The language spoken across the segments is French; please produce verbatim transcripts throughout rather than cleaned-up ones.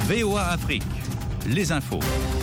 V O A Afrique, les infos.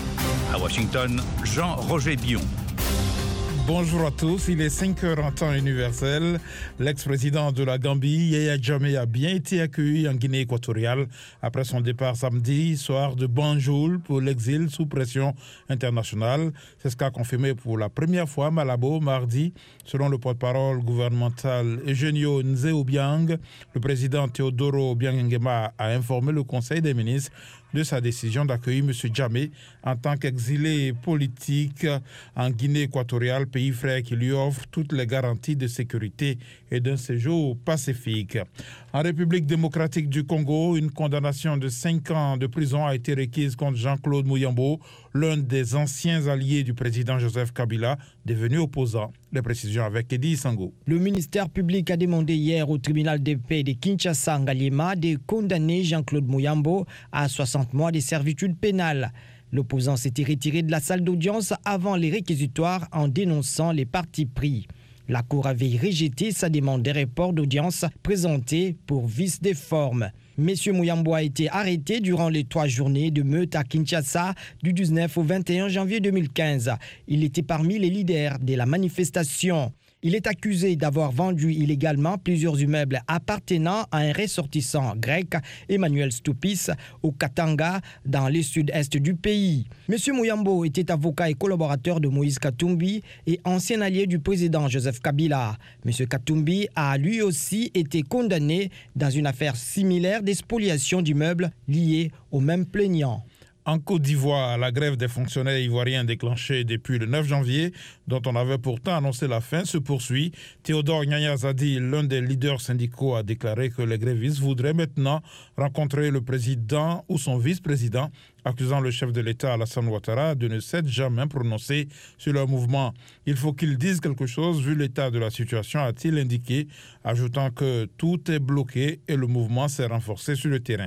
À Washington, Jean-Roger Bion. Bonjour à tous, il est cinq heures en temps universel. L'ex-président de la Gambie, Yaya Jammeh, a bien été accueilli en Guinée équatoriale après son départ samedi soir de Banjul pour l'exil sous pression internationale. C'est ce qu'a confirmé pour la première fois Malabo mardi, selon le porte-parole gouvernemental Eugenio Nzé-Obiang. Le président Teodoro Obiang Nguema a informé le Conseil des ministres de sa décision d'accueillir M. Jammeh en tant qu'exilé politique en Guinée équatoriale, pays frère qui lui offre toutes les garanties de sécurité et d'un séjour pacifique. En République démocratique du Congo, une condamnation de cinq ans de prison a été requise contre Jean-Claude Muyambo, l'un des anciens alliés du président Joseph Kabila, devenu opposant. Les précisions avec Eddie Sango. Le ministère public a demandé hier au tribunal de paix de Kinshasa Ngaliema de condamner Jean-Claude Muyambo à soixante mois de servitude pénale. L'opposant s'était retiré de la salle d'audience avant les réquisitoires en dénonçant les partis pris. La Cour avait rejeté sa demande de report d'audience présentée pour vice des formes. Monsieur Muyambo a été arrêté durant les trois journées de meute à Kinshasa du dix-neuf au vingt et un janvier deux mille quinze. Il était parmi les leaders de la manifestation. Il est accusé d'avoir vendu illégalement plusieurs immeubles appartenant à un ressortissant grec, Emmanuel Stoupis, au Katanga, dans le sud-est du pays. Monsieur Muyambo était avocat et collaborateur de Moïse Katumbi et ancien allié du président Joseph Kabila. Monsieur Katumbi a lui aussi été condamné dans une affaire similaire d'expoliation d'immeubles liée au même plaignant. En Côte d'Ivoire, la grève des fonctionnaires ivoiriens déclenchée depuis le neuf janvier, dont on avait pourtant annoncé la fin, se poursuit. Théodore Nyanya Zadi, l'un des leaders syndicaux, a déclaré que les grévistes voudraient maintenant rencontrer le président ou son vice-président, accusant le chef de l'État Alassane Ouattara de ne s'être jamais prononcé sur leur mouvement. Il faut qu'ils disent quelque chose vu l'état de la situation, a-t-il indiqué, ajoutant que tout est bloqué et le mouvement s'est renforcé sur le terrain.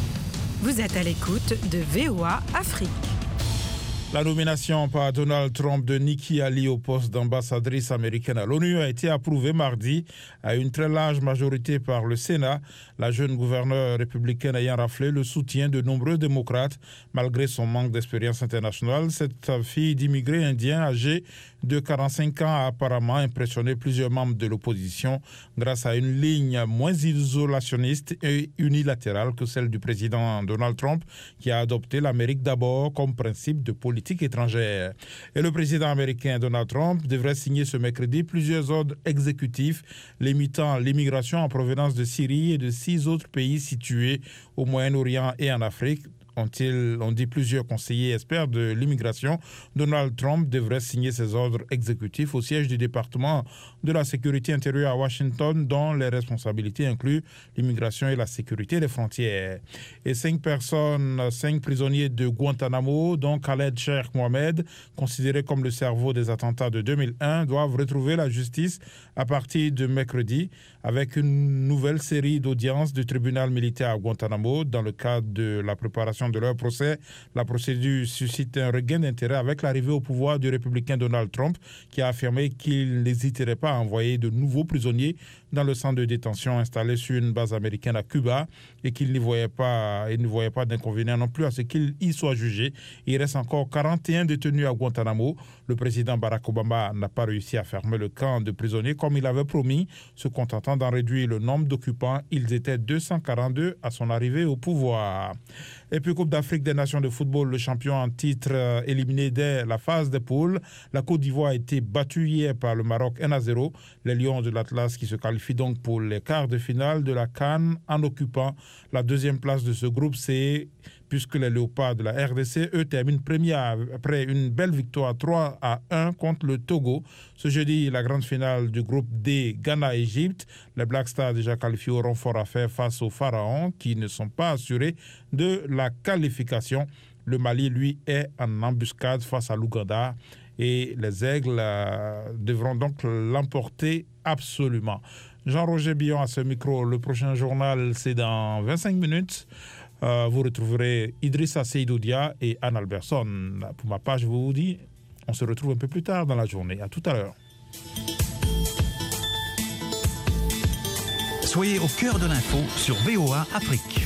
Vous êtes à l'écoute de V O A Afrique. La nomination par Donald Trump de Nikki Haley au poste d'ambassadrice américaine à l'ONU a été approuvée mardi à une très large majorité par le Sénat, la jeune gouverneure républicaine ayant raflé le soutien de nombreux démocrates. Malgré son manque d'expérience internationale, cette fille d'immigrés indiens âgée de quarante-cinq ans a apparemment impressionné plusieurs membres de l'opposition grâce à une ligne moins isolationniste et unilatérale que celle du président Donald Trump, qui a adopté l'Amérique d'abord comme principe de politique étrangère. Et le président américain Donald Trump devrait signer ce mercredi plusieurs ordres exécutifs limitant l'immigration en provenance de Syrie et de six autres pays situés au Moyen-Orient et en Afrique. Ont-ils, ont dit plusieurs conseillers experts de l'immigration. Donald Trump devrait signer ces ordres exécutifs au siège du département de la sécurité intérieure à Washington, dont les responsabilités incluent l'immigration et la sécurité des frontières. Et cinq personnes, cinq prisonniers de Guantanamo, dont Khaled Sheikh Mohamed, considéré comme le cerveau des attentats de deux mille un, doivent retrouver la justice à partir de mercredi, avec une nouvelle série d'audiences du tribunal militaire à Guantanamo dans le cadre de la préparation de leur procès. La procédure suscite un regain d'intérêt avec l'arrivée au pouvoir du républicain Donald Trump, qui a affirmé qu'il n'hésiterait pas à envoyer de nouveaux prisonniers dans le centre de détention installé sur une base américaine à Cuba et qu'il n'y voyait pas, il ne voyait pas d'inconvénient non plus à ce qu'il y soit jugé. Il reste encore quarante et un détenus à Guantanamo. Le président Barack Obama n'a pas réussi à fermer le camp de prisonniers comme il avait promis, se contentant d'en réduire le nombre d'occupants. Ils étaient deux cent quarante-deux à son arrivée au pouvoir. Et puis Coupe d'Afrique des Nations de football, le champion en titre euh, éliminé dès la phase des poules. La Côte d'Ivoire a été battue hier par le Maroc un à zéro. Les Lions de l'Atlas qui se qualifient donc pour les quarts de finale de la CAN en occupant la deuxième place de ce groupe C, puisque les Léopards de la R D C, eux, terminent première après une belle victoire trois à un contre le Togo. Ce jeudi, la grande finale du groupe D, Ghana-Égypte. Les Black Stars déjà qualifiés auront fort à faire face aux Pharaons qui ne sont pas assurés de la qualification. Le Mali, lui, est en embuscade face à l'Ouganda et les Aigles euh, devront donc l'emporter absolument. Jean-Roger Bion à ce micro. Le prochain journal, c'est dans vingt-cinq minutes. Euh, vous retrouverez Idrissa Seydoudia et Anne Alberson. Pour ma part, je vous dis, on se retrouve un peu plus tard dans la journée. À tout à l'heure. Soyez au cœur de l'info sur V O A Afrique.